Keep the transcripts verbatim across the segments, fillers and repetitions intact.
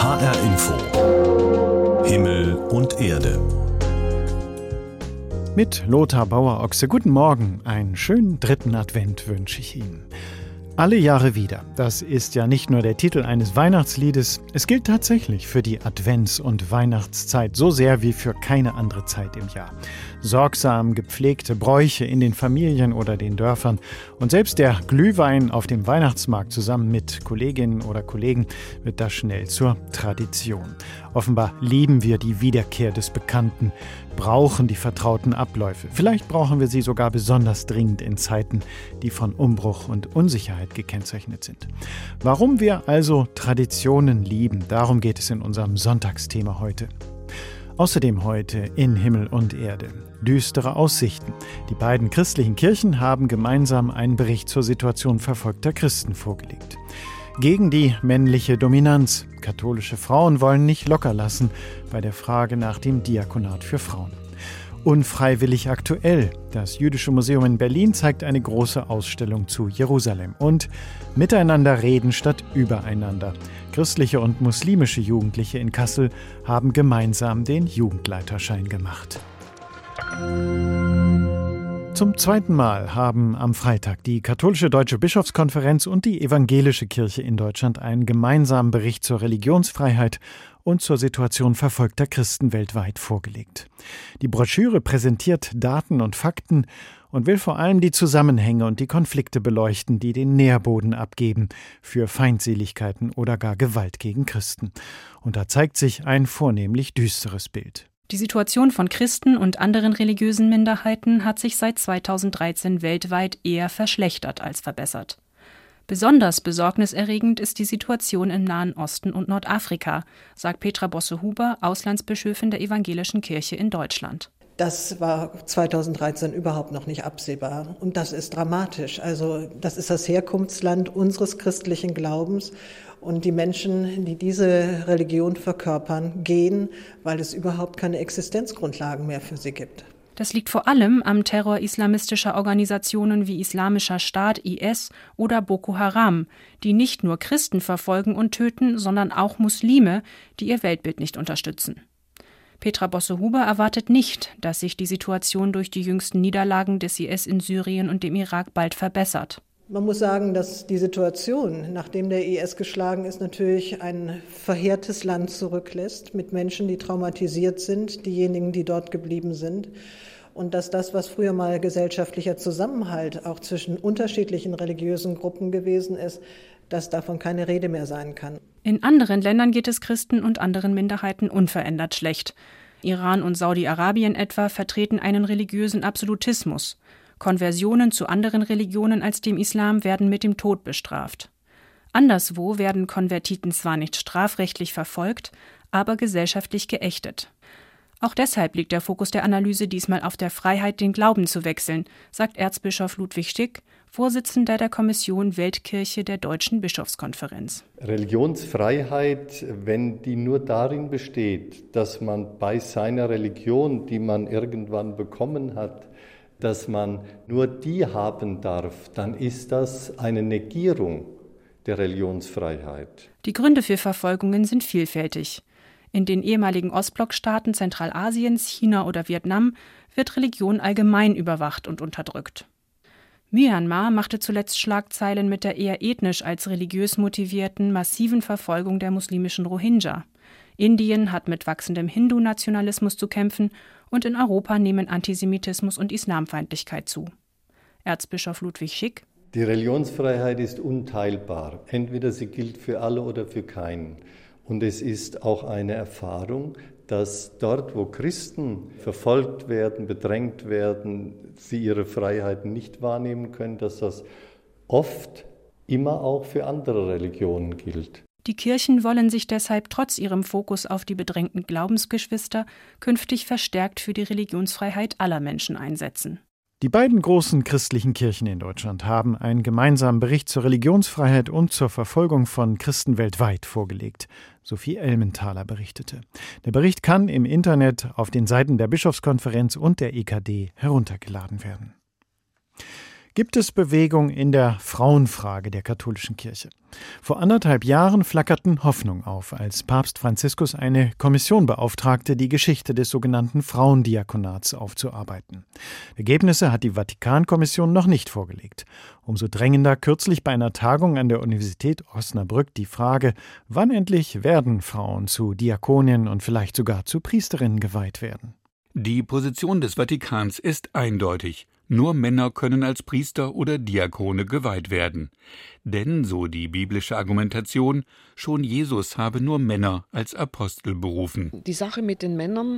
H R Info. Himmel und Erde. Mit Lothar Bauer-Ochse. Guten Morgen, einen schönen dritten Advent wünsche ich Ihnen. Alle Jahre wieder, das ist ja nicht nur der Titel eines Weihnachtsliedes, es gilt tatsächlich für die Advents- und Weihnachtszeit so sehr wie für keine andere Zeit im Jahr. Sorgsam gepflegte Bräuche in den Familien oder den Dörfern und selbst der Glühwein auf dem Weihnachtsmarkt zusammen mit Kolleginnen oder Kollegen wird da schnell zur Tradition. Offenbar lieben wir die Wiederkehr des Bekannten, brauchen die vertrauten Abläufe. Vielleicht brauchen wir sie sogar besonders dringend in Zeiten, die von Umbruch und Unsicherheit gekennzeichnet sind. Warum wir also Traditionen lieben, darum geht es in unserem Sonntagsthema heute. Außerdem heute in Himmel und Erde. Düstere Aussichten. Die beiden christlichen Kirchen haben gemeinsam einen Bericht zur Situation verfolgter Christen vorgelegt. Gegen die männliche Dominanz. Katholische Frauen wollen nicht locker lassen bei der Frage nach dem Diakonat für Frauen. Unfreiwillig aktuell. Das Jüdische Museum in Berlin zeigt eine große Ausstellung zu Jerusalem. Und miteinander reden statt übereinander. Christliche und muslimische Jugendliche in Kassel haben gemeinsam den Jugendleiterschein gemacht. Zum zweiten Mal haben am Freitag die Katholische Deutsche Bischofskonferenz und die Evangelische Kirche in Deutschland einen gemeinsamen Bericht zur Religionsfreiheit und zur Situation verfolgter Christen weltweit vorgelegt. Die Broschüre präsentiert Daten und Fakten und will vor allem die Zusammenhänge und die Konflikte beleuchten, die den Nährboden abgeben für Feindseligkeiten oder gar Gewalt gegen Christen. Und da zeigt sich ein vornehmlich düsteres Bild. Die Situation von Christen und anderen religiösen Minderheiten hat sich seit zweitausenddreizehn weltweit eher verschlechtert als verbessert. Besonders besorgniserregend ist die Situation im Nahen Osten und Nordafrika, sagt Petra Bosse-Huber, Auslandsbischöfin der Evangelischen Kirche in Deutschland. Das war zweitausenddreizehn überhaupt noch nicht absehbar und das ist dramatisch. Also das ist das Herkunftsland unseres christlichen Glaubens und die Menschen, die diese Religion verkörpern, gehen, weil es überhaupt keine Existenzgrundlagen mehr für sie gibt. Das liegt vor allem am Terror islamistischer Organisationen wie Islamischer Staat, I S oder Boko Haram, die nicht nur Christen verfolgen und töten, sondern auch Muslime, die ihr Weltbild nicht unterstützen. Petra Bosse-Huber erwartet nicht, dass sich die Situation durch die jüngsten Niederlagen des I S in Syrien und dem Irak bald verbessert. Man muss sagen, dass die Situation, nachdem der I S geschlagen ist, natürlich ein verheertes Land zurücklässt mit Menschen, die traumatisiert sind, diejenigen, die dort geblieben sind. Und dass das, was früher mal gesellschaftlicher Zusammenhalt auch zwischen unterschiedlichen religiösen Gruppen gewesen ist, dass davon keine Rede mehr sein kann. In anderen Ländern geht es Christen und anderen Minderheiten unverändert schlecht. Iran und Saudi-Arabien etwa vertreten einen religiösen Absolutismus. Konversionen zu anderen Religionen als dem Islam werden mit dem Tod bestraft. Anderswo werden Konvertiten zwar nicht strafrechtlich verfolgt, aber gesellschaftlich geächtet. Auch deshalb liegt der Fokus der Analyse diesmal auf der Freiheit, den Glauben zu wechseln, sagt Erzbischof Ludwig Schick, Vorsitzender der Kommission Weltkirche der Deutschen Bischofskonferenz. Religionsfreiheit, wenn die nur darin besteht, dass man bei seiner Religion, die man irgendwann bekommen hat, dass man nur die haben darf, dann ist das eine Negierung der Religionsfreiheit. Die Gründe für Verfolgungen sind vielfältig. In den ehemaligen Ostblockstaaten Zentralasiens, China oder Vietnam wird Religion allgemein überwacht und unterdrückt. Myanmar machte zuletzt Schlagzeilen mit der eher ethnisch als religiös motivierten massiven Verfolgung der muslimischen Rohingya. Indien hat mit wachsendem Hindu-Nationalismus zu kämpfen und in Europa nehmen Antisemitismus und Islamfeindlichkeit zu. Erzbischof Ludwig Schick: Die Religionsfreiheit ist unteilbar. Entweder sie gilt für alle oder für keinen. Und es ist auch eine Erfahrung, dass dort, wo Christen verfolgt werden, bedrängt werden, sie ihre Freiheiten nicht wahrnehmen können, dass das oft immer auch für andere Religionen gilt. Die Kirchen wollen sich deshalb trotz ihrem Fokus auf die bedrängten Glaubensgeschwister künftig verstärkt für die Religionsfreiheit aller Menschen einsetzen. Die beiden großen christlichen Kirchen in Deutschland haben einen gemeinsamen Bericht zur Religionsfreiheit und zur Verfolgung von Christen weltweit vorgelegt. Sophie Elmenthaler berichtete. Der Bericht kann im Internet auf den Seiten der Bischofskonferenz und der E K D heruntergeladen werden. gibt es Bewegung in der Frauenfrage der katholischen Kirche. Vor anderthalb Jahren flackerten Hoffnung auf, als Papst Franziskus eine Kommission beauftragte, die Geschichte des sogenannten Frauendiakonats aufzuarbeiten. Ergebnisse hat die Vatikankommission noch nicht vorgelegt. Umso drängender kürzlich bei einer Tagung an der Universität Osnabrück die Frage, wann endlich werden Frauen zu Diakoninnen und vielleicht sogar zu Priesterinnen geweiht werden. Die Position des Vatikans ist eindeutig. Nur Männer können als Priester oder Diakone geweiht werden. Denn, so die biblische Argumentation, schon Jesus habe nur Männer als Apostel berufen. Die Sache mit den Männern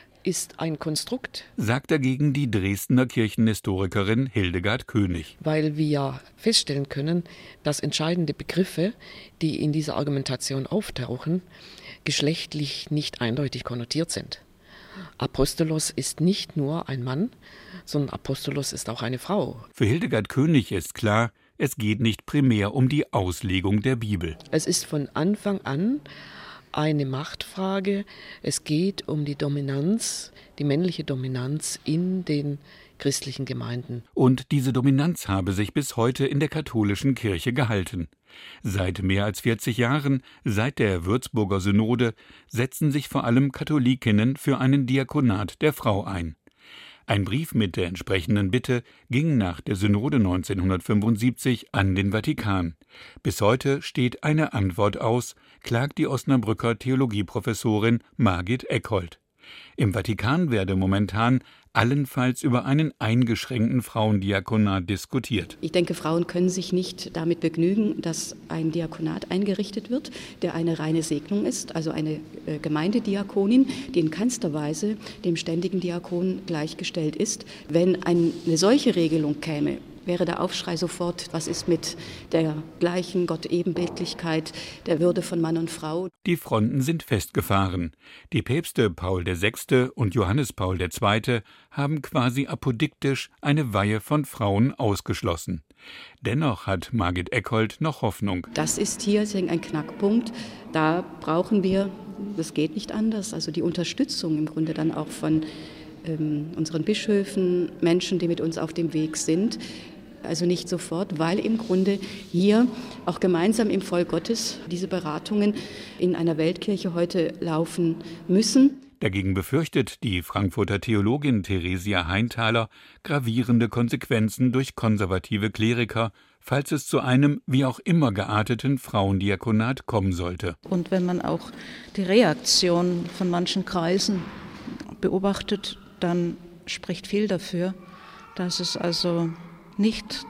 ist ein Konstrukt, sagt dagegen die Dresdner Kirchenhistorikerin Hildegard König. Weil wir feststellen können, dass entscheidende Begriffe, die in dieser Argumentation auftauchen, geschlechtlich nicht eindeutig konnotiert sind. Apostolos ist nicht nur ein Mann, sondern Apostolos ist auch eine Frau. Für Hildegard König ist klar, es geht nicht primär um die Auslegung der Bibel. Es ist von Anfang an eine Machtfrage. Es geht um die Dominanz, die männliche Dominanz in den christlichen Gemeinden. Und diese Dominanz habe sich bis heute in der katholischen Kirche gehalten. Seit mehr als vierzig Jahren, seit der Würzburger Synode, setzen sich vor allem Katholikinnen für einen Diakonat der Frau ein. Ein Brief mit der entsprechenden Bitte ging nach der Synode neunzehnhundertfünfundsiebzig an den Vatikan. Bis heute steht eine Antwort aus, klagt die Osnabrücker Theologieprofessorin Margit Eckhold. Im Vatikan werde momentan allenfalls über einen eingeschränkten Frauendiakonat diskutiert. Ich denke, Frauen können sich nicht damit begnügen, dass ein Diakonat eingerichtet wird, der eine reine Segnung ist, also eine äh, Gemeindediakonin, die in keinster Weise dem ständigen Diakon gleichgestellt ist. Wenn eine solche Regelung käme, wäre der Aufschrei sofort, was ist mit der gleichen Gott-Ebenbildlichkeit, der Würde von Mann und Frau. Die Fronten sind festgefahren. Die Päpste Paul der Sechste und Johannes Paul der Zweite haben quasi apodiktisch eine Weihe von Frauen ausgeschlossen. Dennoch hat Margit Eckhold noch Hoffnung. Das ist hier ein Knackpunkt. Da brauchen wir, das geht nicht anders, also die Unterstützung im Grunde dann auch von ähm, unseren Bischöfen, Menschen, die mit uns auf dem Weg sind. Also nicht sofort, weil im Grunde hier auch gemeinsam im Volk Gottes diese Beratungen in einer Weltkirche heute laufen müssen. Dagegen befürchtet die Frankfurter Theologin Theresia Heinthaler gravierende Konsequenzen durch konservative Kleriker, falls es zu einem wie auch immer gearteten Frauendiakonat kommen sollte. Und wenn man auch die Reaktion von manchen Kreisen beobachtet, dann spricht viel dafür, dass es also nicht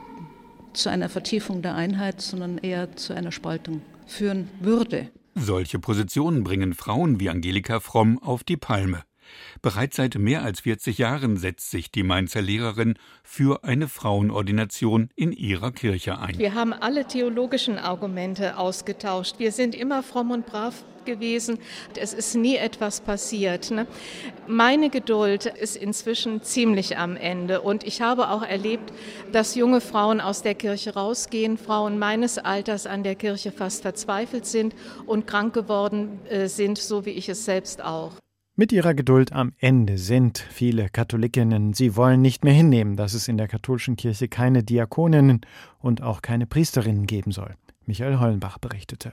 zu einer Vertiefung der Einheit, sondern eher zu einer Spaltung führen würde. Solche Positionen bringen Frauen wie Angelika Fromm auf die Palme. Bereits seit mehr als vierzig Jahren setzt sich die Mainzer Lehrerin für eine Frauenordination in ihrer Kirche ein. Wir haben alle theologischen Argumente ausgetauscht. Wir sind immer fromm und brav gewesen. Es ist nie etwas passiert. Ne? Meine Geduld ist inzwischen ziemlich am Ende. Und ich habe auch erlebt, dass junge Frauen aus der Kirche rausgehen, Frauen meines Alters an der Kirche fast verzweifelt sind und krank geworden äh, sind, so wie ich es selbst auch. Mit ihrer Geduld am Ende sind viele Katholikinnen. Sie wollen nicht mehr hinnehmen, dass es in der katholischen Kirche keine Diakoninnen und auch keine Priesterinnen geben soll. Michael Hollenbach berichtete.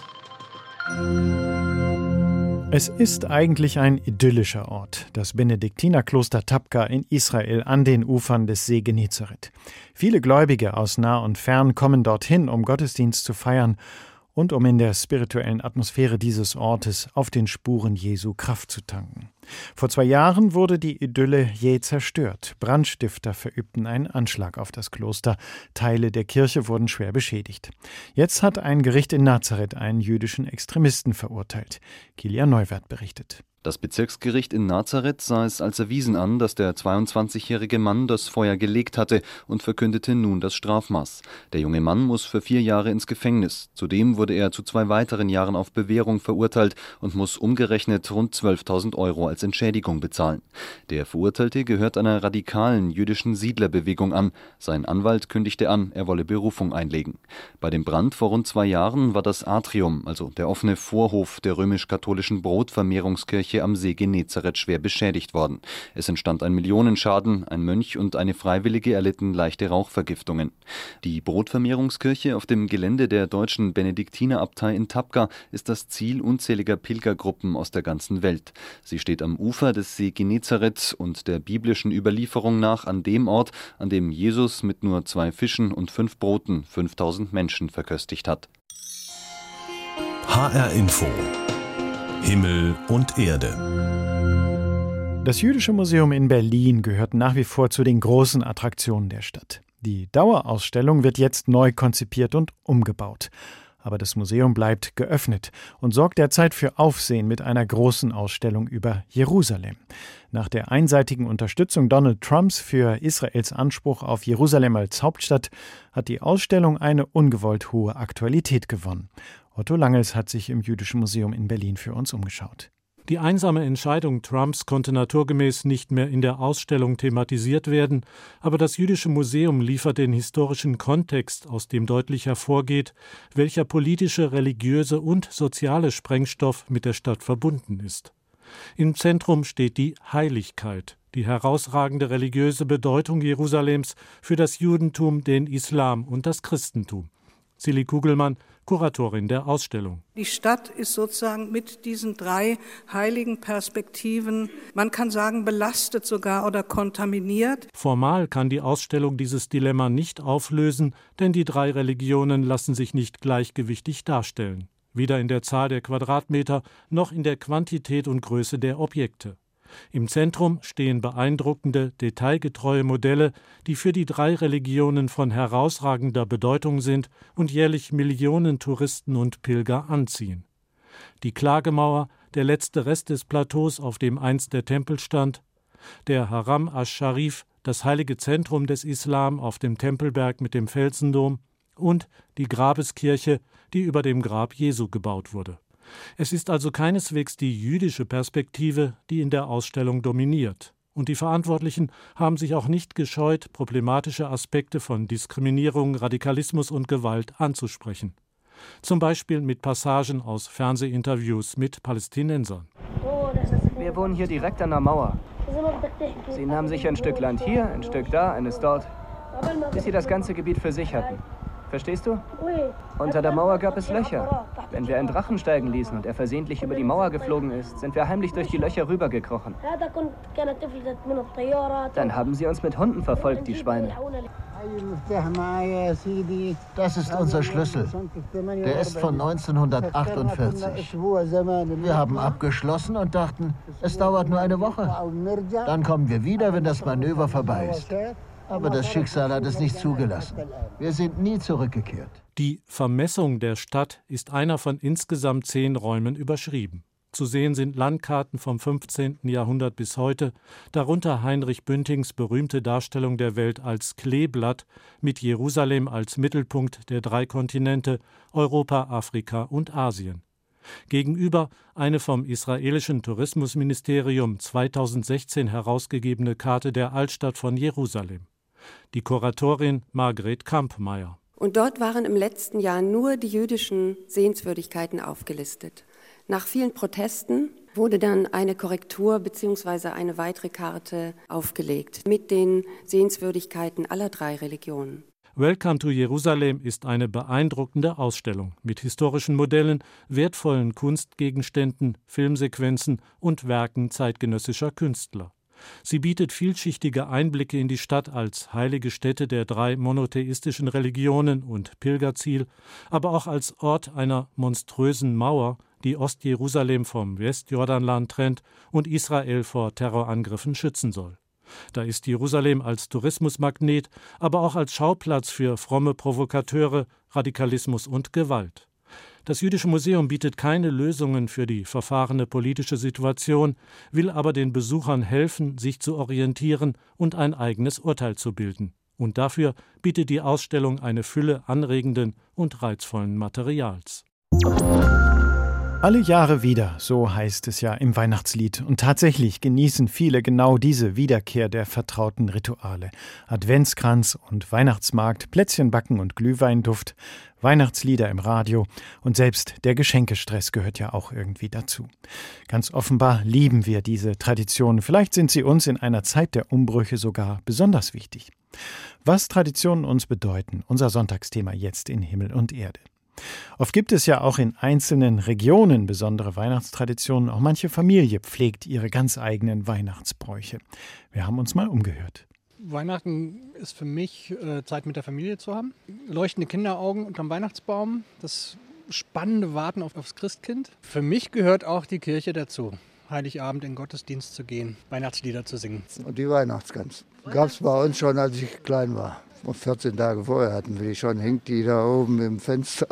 Es ist eigentlich ein idyllischer Ort, das Benediktinerkloster Tabqa in Israel an den Ufern des See Genezareth. Viele Gläubige aus nah und fern kommen dorthin, um Gottesdienst zu feiern und um in der spirituellen Atmosphäre dieses Ortes auf den Spuren Jesu Kraft zu tanken. Vor zwei Jahren wurde die Idylle jäh zerstört. Brandstifter verübten einen Anschlag auf das Kloster. Teile der Kirche wurden schwer beschädigt. Jetzt hat ein Gericht in Nazareth einen jüdischen Extremisten verurteilt. Kilian Neuwert berichtet. Das Bezirksgericht in Nazareth sah es als erwiesen an, dass der zweiundzwanzigjährige Mann das Feuer gelegt hatte und verkündete nun das Strafmaß. Der junge Mann muss für vier Jahre ins Gefängnis. Zudem wurde er zu zwei weiteren Jahren auf Bewährung verurteilt und muss umgerechnet rund zwölftausend Euro als als Entschädigung bezahlen. Der Verurteilte gehört einer radikalen jüdischen Siedlerbewegung an. Sein Anwalt kündigte an, er wolle Berufung einlegen. Bei dem Brand vor rund zwei Jahren war das Atrium, also der offene Vorhof der römisch-katholischen Brotvermehrungskirche am See Genezareth, schwer beschädigt worden. Es entstand ein Millionenschaden, ein Mönch und eine Freiwillige erlitten leichte Rauchvergiftungen. Die Brotvermehrungskirche auf dem Gelände der deutschen Benediktinerabtei in Tapka ist das Ziel unzähliger Pilgergruppen aus der ganzen Welt. Sie steht am Ufer des See Genezareth und der biblischen Überlieferung nach an dem Ort, an dem Jesus mit nur zwei Fischen und fünf Broten fünftausend Menschen verköstigt hat. H R Info. Himmel und Erde. Das Jüdische Museum in Berlin gehört nach wie vor zu den großen Attraktionen der Stadt. Die Dauerausstellung wird jetzt neu konzipiert und umgebaut. Aber das Museum bleibt geöffnet und sorgt derzeit für Aufsehen mit einer großen Ausstellung über Jerusalem. Nach der einseitigen Unterstützung Donald Trumps für Israels Anspruch auf Jerusalem als Hauptstadt hat die Ausstellung eine ungewollt hohe Aktualität gewonnen. Otto Langels hat sich im Jüdischen Museum in Berlin für uns umgeschaut. Die einsame Entscheidung Trumps konnte naturgemäß nicht mehr in der Ausstellung thematisiert werden, aber das Jüdische Museum liefert den historischen Kontext, aus dem deutlich hervorgeht, welcher politische, religiöse und soziale Sprengstoff mit der Stadt verbunden ist. Im Zentrum steht die Heiligkeit, die herausragende religiöse Bedeutung Jerusalems für das Judentum, den Islam und das Christentum. Silly Kugelmann, Kuratorin der Ausstellung. Die Stadt ist sozusagen mit diesen drei heiligen Perspektiven, man kann sagen, belastet sogar oder kontaminiert. Formal kann die Ausstellung dieses Dilemma nicht auflösen, denn die drei Religionen lassen sich nicht gleichgewichtig darstellen. Weder in der Zahl der Quadratmeter noch in der Quantität und Größe der Objekte. Im Zentrum stehen beeindruckende, detailgetreue Modelle, die für die drei Religionen von herausragender Bedeutung sind und jährlich Millionen Touristen und Pilger anziehen. Die Klagemauer, der letzte Rest des Plateaus, auf dem einst der Tempel stand, der Haram ash-Sharif, das heilige Zentrum des Islam auf dem Tempelberg mit dem Felsendom, und die Grabeskirche, die über dem Grab Jesu gebaut wurde. Es ist also keineswegs die jüdische Perspektive, die in der Ausstellung dominiert. Und die Verantwortlichen haben sich auch nicht gescheut, problematische Aspekte von Diskriminierung, Radikalismus und Gewalt anzusprechen. Zum Beispiel mit Passagen aus Fernsehinterviews mit Palästinensern. Wir wohnen hier direkt an der Mauer. Sie nahmen sich ein Stück Land hier, ein Stück da, eines dort, bis sie das ganze Gebiet für sich hatten. Verstehst du? Unter der Mauer gab es Löcher. Wenn wir einen Drachen steigen ließen und er versehentlich über die Mauer geflogen ist, sind wir heimlich durch die Löcher rübergekrochen. Dann haben sie uns mit Hunden verfolgt, die Schweine. Das ist unser Schlüssel. Der ist von neunzehnhundertachtundvierzig. Wir haben abgeschlossen und dachten, es dauert nur eine Woche. Dann kommen wir wieder, wenn das Manöver vorbei ist. Aber das Schicksal hat es nicht zugelassen. Wir sind nie zurückgekehrt. Die Vermessung der Stadt ist einer von insgesamt zehn Räumen überschrieben. Zu sehen sind Landkarten vom fünfzehnten Jahrhundert bis heute, darunter Heinrich Büntings berühmte Darstellung der Welt als Kleeblatt mit Jerusalem als Mittelpunkt der drei Kontinente Europa, Afrika und Asien. Gegenüber eine vom israelischen Tourismusministerium zweitausendsechzehn herausgegebene Karte der Altstadt von Jerusalem. Die Kuratorin Margret Kampmeier. Und dort waren im letzten Jahr nur die jüdischen Sehenswürdigkeiten aufgelistet. Nach vielen Protesten wurde dann eine Korrektur bzw. eine weitere Karte aufgelegt mit den Sehenswürdigkeiten aller drei Religionen. Welcome to Jerusalem ist eine beeindruckende Ausstellung mit historischen Modellen, wertvollen Kunstgegenständen, Filmsequenzen und Werken zeitgenössischer Künstler. Sie bietet vielschichtige Einblicke in die Stadt als heilige Stätte der drei monotheistischen Religionen und Pilgerziel, aber auch als Ort einer monströsen Mauer, die Ostjerusalem vom Westjordanland trennt und Israel vor Terrorangriffen schützen soll. Da ist Jerusalem als Tourismusmagnet, aber auch als Schauplatz für fromme Provokateure, Radikalismus und Gewalt. Das Jüdische Museum bietet keine Lösungen für die verfahrene politische Situation, will aber den Besuchern helfen, sich zu orientieren und ein eigenes Urteil zu bilden. Und dafür bietet die Ausstellung eine Fülle anregenden und reizvollen Materials. Alle Jahre wieder, so heißt es ja im Weihnachtslied. Und tatsächlich genießen viele genau diese Wiederkehr der vertrauten Rituale. Adventskranz und Weihnachtsmarkt, Plätzchen backen und Glühweinduft, Weihnachtslieder im Radio und selbst der Geschenkestress gehört ja auch irgendwie dazu. Ganz offenbar lieben wir diese Traditionen. Vielleicht sind sie uns in einer Zeit der Umbrüche sogar besonders wichtig. Was Traditionen uns bedeuten, unser Sonntagsthema jetzt in Himmel und Erde. Oft gibt es ja auch in einzelnen Regionen besondere Weihnachtstraditionen. Auch manche Familie pflegt ihre ganz eigenen Weihnachtsbräuche. Wir haben uns mal umgehört. Weihnachten ist für mich äh, Zeit mit der Familie zu haben. Leuchtende Kinderaugen unterm Weihnachtsbaum, das spannende Warten auf, aufs Christkind. Für mich gehört auch die Kirche dazu. Heiligabend in den Gottesdienst zu gehen, Weihnachtslieder zu singen. Und die Weihnachtsgans gab es bei uns schon, als ich klein war. Und vierzehn Tage vorher hatten wir die schon, hängt die da oben im Fenster,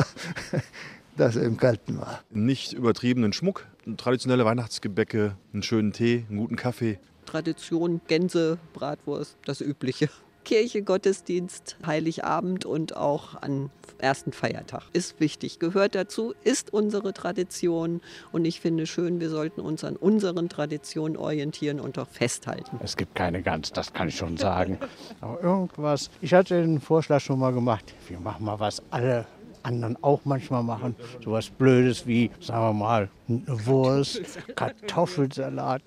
dass es im Kalten war. Nicht übertriebenen Schmuck, traditionelle Weihnachtsgebäcke, einen schönen Tee, einen guten Kaffee. Tradition, Gänse, Bratwurst, das Übliche. Kirche, Gottesdienst, Heiligabend und auch an ersten Feiertag. Ist wichtig, gehört dazu, ist unsere Tradition. Und ich finde schön, wir sollten uns an unseren Traditionen orientieren und auch festhalten. Es gibt keine Gans, das kann ich schon sagen. Aber irgendwas, ich hatte den Vorschlag schon mal gemacht, wir machen mal was alle anderen auch manchmal machen. So was Blödes wie, sagen wir mal, eine Wurst, Kartoffelsalat.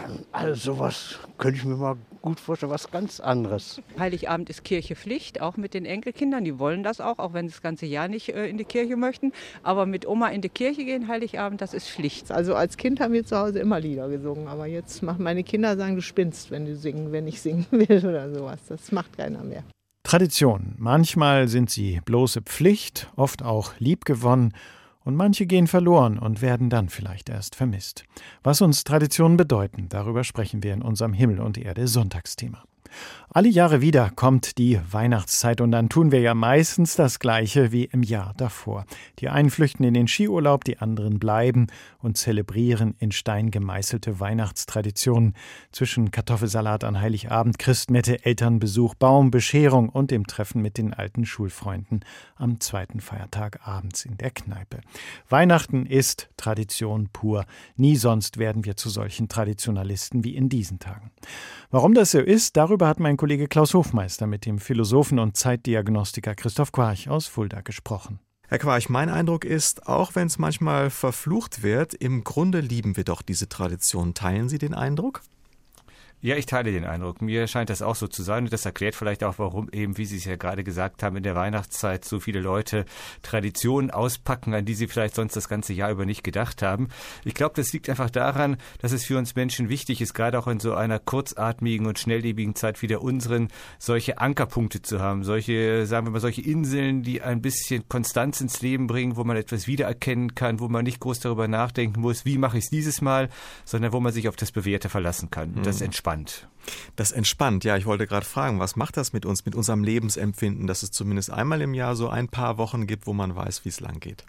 Also sowas könnte ich mir mal gut vorstellen, was ganz anderes. Heiligabend ist Kirchepflicht, auch mit den Enkelkindern. Die wollen das auch, auch wenn sie das ganze Jahr nicht äh, in die Kirche möchten. Aber mit Oma in die Kirche gehen, Heiligabend, das ist Pflicht. Also als Kind haben wir zu Hause immer Lieder gesungen. Aber jetzt machen meine Kinder sagen, du spinnst, wenn du singen, wenn ich singen will oder sowas. Das macht keiner mehr. Tradition. Manchmal sind sie bloße Pflicht, oft auch liebgewonnen und manche gehen verloren und werden dann vielleicht erst vermisst. Was uns Traditionen bedeuten, darüber sprechen wir in unserem Himmel und Erde Sonntagsthema. Alle Jahre wieder kommt die Weihnachtszeit und dann tun wir ja meistens das Gleiche wie im Jahr davor. Die einen flüchten in den Skiurlaub, die anderen bleiben und zelebrieren in Stein gemeißelte Weihnachtstraditionen zwischen Kartoffelsalat an Heiligabend, Christmette, Elternbesuch, Baumbescherung und dem Treffen mit den alten Schulfreunden am zweiten Feiertag abends in der Kneipe. Weihnachten ist Tradition pur. Nie sonst werden wir zu solchen Traditionalisten wie in diesen Tagen. Warum das so ist, darüber hat mein Kollege Klaus Hofmeister mit dem Philosophen und Zeitdiagnostiker Christoph Quarch aus Fulda gesprochen. Herr Quarch, mein Eindruck ist, auch wenn es manchmal verflucht wird, im Grunde lieben wir doch diese Tradition. Teilen Sie den Eindruck? Ja, ich teile den Eindruck. Mir scheint das auch so zu sein und das erklärt vielleicht auch, warum eben, wie Sie es ja gerade gesagt haben, in der Weihnachtszeit so viele Leute Traditionen auspacken, an die sie vielleicht sonst das ganze Jahr über nicht gedacht haben. Ich glaube, das liegt einfach daran, dass es für uns Menschen wichtig ist, gerade auch in so einer kurzatmigen und schnelllebigen Zeit wie der unseren, solche Ankerpunkte zu haben, solche, sagen wir mal, solche Inseln, die ein bisschen Konstanz ins Leben bringen, wo man etwas wiedererkennen kann, wo man nicht groß darüber nachdenken muss, wie mache ich es dieses Mal, sondern wo man sich auf das Bewährte verlassen kann. Mhm. Das entspannt. Das entspannt, ja, ich wollte gerade fragen, was macht das mit uns, mit unserem Lebensempfinden, dass es zumindest einmal im Jahr so ein paar Wochen gibt, wo man weiß, wie es lang geht?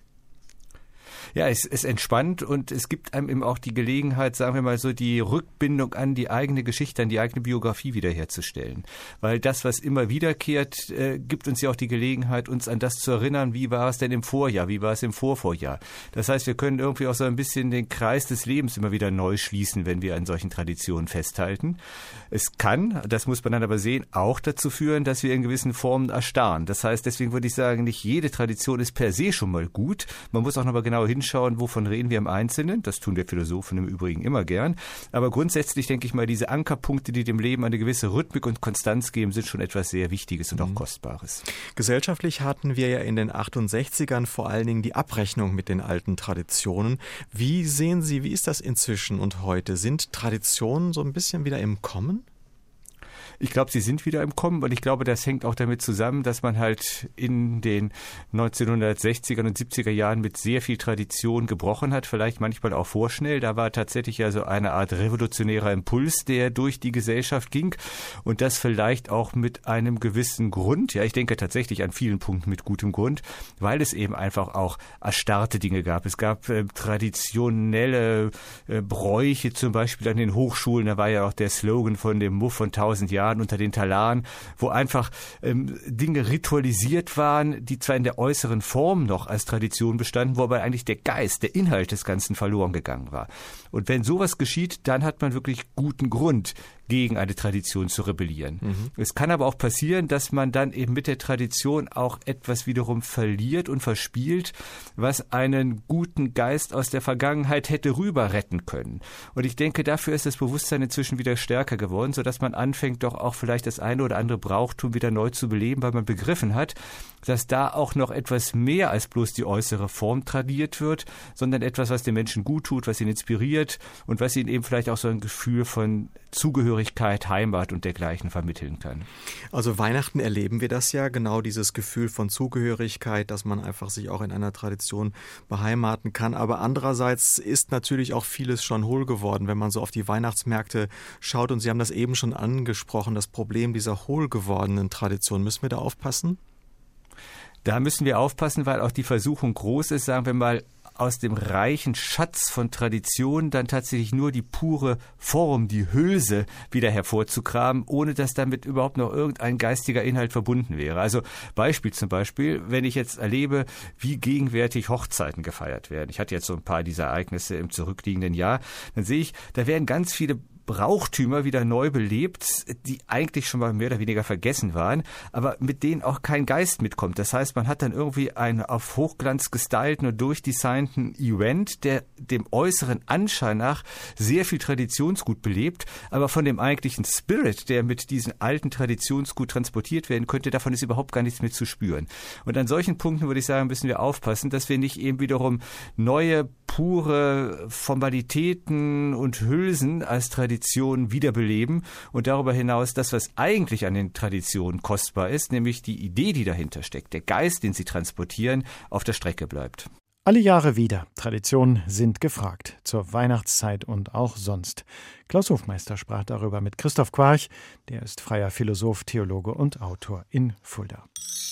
Ja, es ist entspannt und es gibt einem eben auch die Gelegenheit, sagen wir mal so, die Rückbindung an die eigene Geschichte, an die eigene Biografie wiederherzustellen. Weil das, was immer wiederkehrt, äh, gibt uns ja auch die Gelegenheit, uns an das zu erinnern, wie war es denn im Vorjahr, wie war es im Vorvorjahr. Das heißt, wir können irgendwie auch so ein bisschen den Kreis des Lebens immer wieder neu schließen, wenn wir an solchen Traditionen festhalten. Es kann, das muss man dann aber sehen, auch dazu führen, dass wir in gewissen Formen erstarren. Das heißt, deswegen würde ich sagen, nicht jede Tradition ist per se schon mal gut. Man muss auch noch mal genau hinschauen, wovon reden wir im Einzelnen. Das tun wir Philosophen im Übrigen immer gern. Aber grundsätzlich denke ich mal, diese Ankerpunkte, die dem Leben eine gewisse Rhythmik und Konstanz geben, sind schon etwas sehr Wichtiges und auch Kostbares. Gesellschaftlich hatten wir ja in den achtundsechzigern vor allen Dingen die Abrechnung mit den alten Traditionen. Wie sehen Sie, wie ist das inzwischen und heute? Sind Traditionen so ein bisschen wieder im Kommen? Ich glaube, sie sind wieder im Kommen und ich glaube, das hängt auch damit zusammen, dass man halt in den neunzehnhundertsechzigern und siebziger Jahren mit sehr viel Tradition gebrochen hat, vielleicht manchmal auch vorschnell. Da war tatsächlich ja so eine Art revolutionärer Impuls, der durch die Gesellschaft ging und das vielleicht auch mit einem gewissen Grund. Ja, ich denke tatsächlich an vielen Punkten mit gutem Grund, weil es eben einfach auch erstarrte Dinge gab. Es gab äh, traditionelle äh, Bräuche, zum Beispiel an den Hochschulen. Da war ja auch der Slogan von dem Muff von tausend Jahren Jahren unter den Talaren, wo einfach ähm, Dinge ritualisiert waren, die zwar in der äußeren Form noch als Tradition bestanden, wo aber eigentlich der Geist, der Inhalt des Ganzen verloren gegangen war. Und wenn sowas geschieht, dann hat man wirklich guten Grund, gegen eine Tradition zu rebellieren. Mhm. Es kann aber auch passieren, dass man dann eben mit der Tradition auch etwas wiederum verliert und verspielt, was einen guten Geist aus der Vergangenheit hätte rüber retten können. Und ich denke, dafür ist das Bewusstsein inzwischen wieder stärker geworden, sodass man anfängt, doch auch vielleicht das eine oder andere Brauchtum wieder neu zu beleben, weil man begriffen hat, dass da auch noch etwas mehr als bloß die äußere Form tradiert wird, sondern etwas, was den Menschen gut tut, was ihn inspiriert und was ihnen eben vielleicht auch so ein Gefühl von Zugehörigkeit, Heimat und dergleichen vermitteln kann. Also Weihnachten erleben wir das ja, genau dieses Gefühl von Zugehörigkeit, dass man einfach sich auch in einer Tradition beheimaten kann. Aber andererseits ist natürlich auch vieles schon hohl geworden, wenn man so auf die Weihnachtsmärkte schaut. Und Sie haben das eben schon angesprochen, das Problem dieser hohl gewordenen Tradition. Müssen wir da aufpassen? Da müssen wir aufpassen, weil auch die Versuchung groß ist, sagen wir mal, aus dem reichen Schatz von Tradition dann tatsächlich nur die pure Form, die Hülse wieder hervorzukramen, ohne dass damit überhaupt noch irgendein geistiger Inhalt verbunden wäre. Also Beispiel zum Beispiel, wenn ich jetzt erlebe, wie gegenwärtig Hochzeiten gefeiert werden. Ich hatte jetzt so ein paar dieser Ereignisse im zurückliegenden Jahr. Dann sehe ich, da werden ganz viele Brauchtümer wieder neu belebt, die eigentlich schon mal mehr oder weniger vergessen waren, aber mit denen auch kein Geist mitkommt. Das heißt, man hat dann irgendwie einen auf Hochglanz gestylten und durchdesignten Event, der dem äußeren Anschein nach sehr viel Traditionsgut belebt, aber von dem eigentlichen Spirit, der mit diesem alten Traditionsgut transportiert werden könnte, davon ist überhaupt gar nichts mehr zu spüren. Und an solchen Punkten würde ich sagen, müssen wir aufpassen, dass wir nicht eben wiederum neue, pure Formalitäten und Hülsen als Tradition wiederbeleben und darüber hinaus das, was eigentlich an den Traditionen kostbar ist, nämlich die Idee, die dahinter steckt, der Geist, den sie transportieren, auf der Strecke bleibt. Alle Jahre wieder. Traditionen sind gefragt. Zur Weihnachtszeit und auch sonst. Klaus Hofmeister sprach darüber mit Christoph Quarch. Der ist freier Philosoph, Theologe und Autor in Fulda.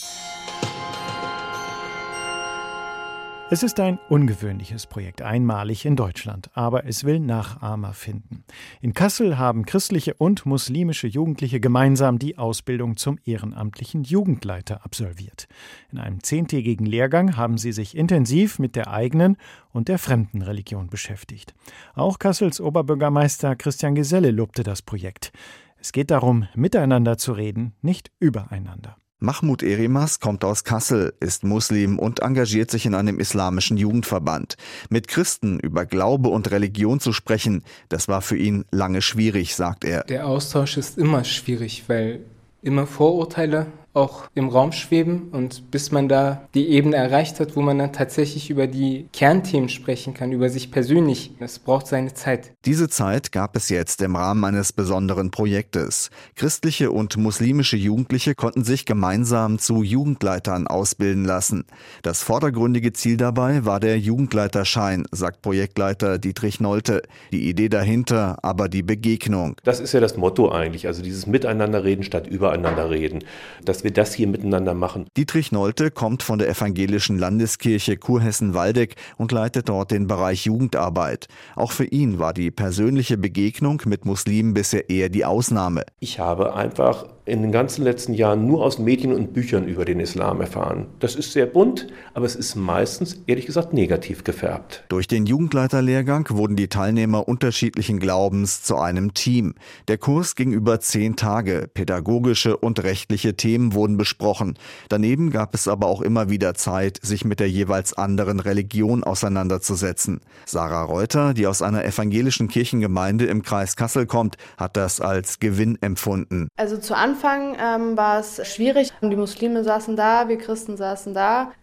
Es ist ein ungewöhnliches Projekt, einmalig in Deutschland, aber es will Nachahmer finden. In Kassel haben christliche und muslimische Jugendliche gemeinsam die Ausbildung zum ehrenamtlichen Jugendleiter absolviert. In einem zehntägigen Lehrgang haben sie sich intensiv mit der eigenen und der fremden Religion beschäftigt. Auch Kassels Oberbürgermeister Christian Geselle lobte das Projekt. Es geht darum, miteinander zu reden, nicht übereinander. Mahmoud Erimas kommt aus Kassel, ist Muslim und engagiert sich in einem islamischen Jugendverband. Mit Christen über Glaube und Religion zu sprechen, das war für ihn lange schwierig, sagt er. Der Austausch ist immer schwierig, weil immer Vorurteile auch im Raum schweben und bis man da die Ebene erreicht hat, wo man dann tatsächlich über die Kernthemen sprechen kann, über sich persönlich. Das braucht seine Zeit. Diese Zeit gab es jetzt im Rahmen eines besonderen Projektes. Christliche und muslimische Jugendliche konnten sich gemeinsam zu Jugendleitern ausbilden lassen. Das vordergründige Ziel dabei war der Jugendleiterschein, sagt Projektleiter Dietrich Nolte. Die Idee dahinter, aber die Begegnung. Das ist ja das Motto eigentlich, also dieses Miteinanderreden statt Übereinanderreden. Das wir das hier miteinander machen. Dietrich Nolte kommt von der evangelischen Landeskirche Kurhessen-Waldeck und leitet dort den Bereich Jugendarbeit. Auch für ihn war die persönliche Begegnung mit Muslimen bisher eher die Ausnahme. Ich habe einfach in den ganzen letzten Jahren nur aus Medien und Büchern über den Islam erfahren. Das ist sehr bunt, aber es ist meistens, ehrlich gesagt, negativ gefärbt. Durch den Jugendleiterlehrgang wurden die Teilnehmer unterschiedlichen Glaubens zu einem Team. Der Kurs ging über zehn Tage. Pädagogische und rechtliche Themen wurden besprochen. Daneben gab es aber auch immer wieder Zeit, sich mit der jeweils anderen Religion auseinanderzusetzen. Sarah Reuter, die aus einer evangelischen Kirchengemeinde im Kreis Kassel kommt, hat das als Gewinn empfunden. Also zu Anfang ähm, war es schwierig. Die Muslime saßen da, wir Christen saßen da.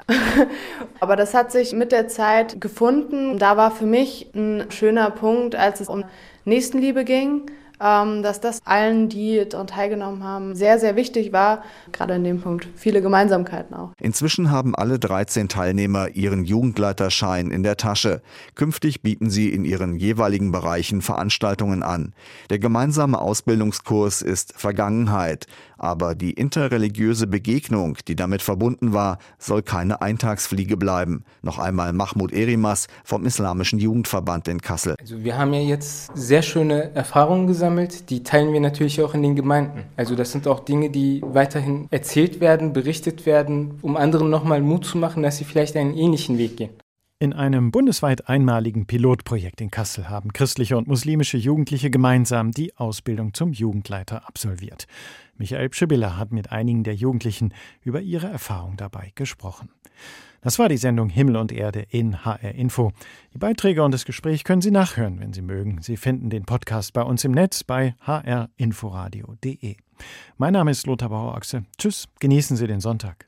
Aber das hat sich mit der Zeit gefunden. Da war für mich ein schöner Punkt, als es um Nächstenliebe ging, ähm, dass das allen, die daran teilgenommen haben, sehr, sehr wichtig war. Gerade in dem Punkt viele Gemeinsamkeiten auch. Inzwischen haben alle dreizehn Teilnehmer ihren Jugendleiterschein in der Tasche. Künftig bieten sie in ihren jeweiligen Bereichen Veranstaltungen an. Der gemeinsame Ausbildungskurs ist Vergangenheit. Aber die interreligiöse Begegnung, die damit verbunden war, soll keine Eintagsfliege bleiben. Noch einmal Mahmoud Erimas vom Islamischen Jugendverband in Kassel. Also wir haben ja jetzt sehr schöne Erfahrungen gesammelt sammelt, die teilen wir natürlich auch in den Gemeinden. Also das sind auch Dinge, die weiterhin erzählt werden, berichtet werden, um anderen nochmal Mut zu machen, dass sie vielleicht einen ähnlichen Weg gehen. In einem bundesweit einmaligen Pilotprojekt in Kassel haben christliche und muslimische Jugendliche gemeinsam die Ausbildung zum Jugendleiter absolviert. Michael Pschibilla hat mit einigen der Jugendlichen über ihre Erfahrung dabei gesprochen. Das war die Sendung Himmel und Erde in H R Info. Die Beiträge und das Gespräch können Sie nachhören, wenn Sie mögen. Sie finden den Podcast bei uns im Netz bei h r inforadio punkt d e. Mein Name ist Lothar Bauer-Ochse. Tschüss, genießen Sie den Sonntag.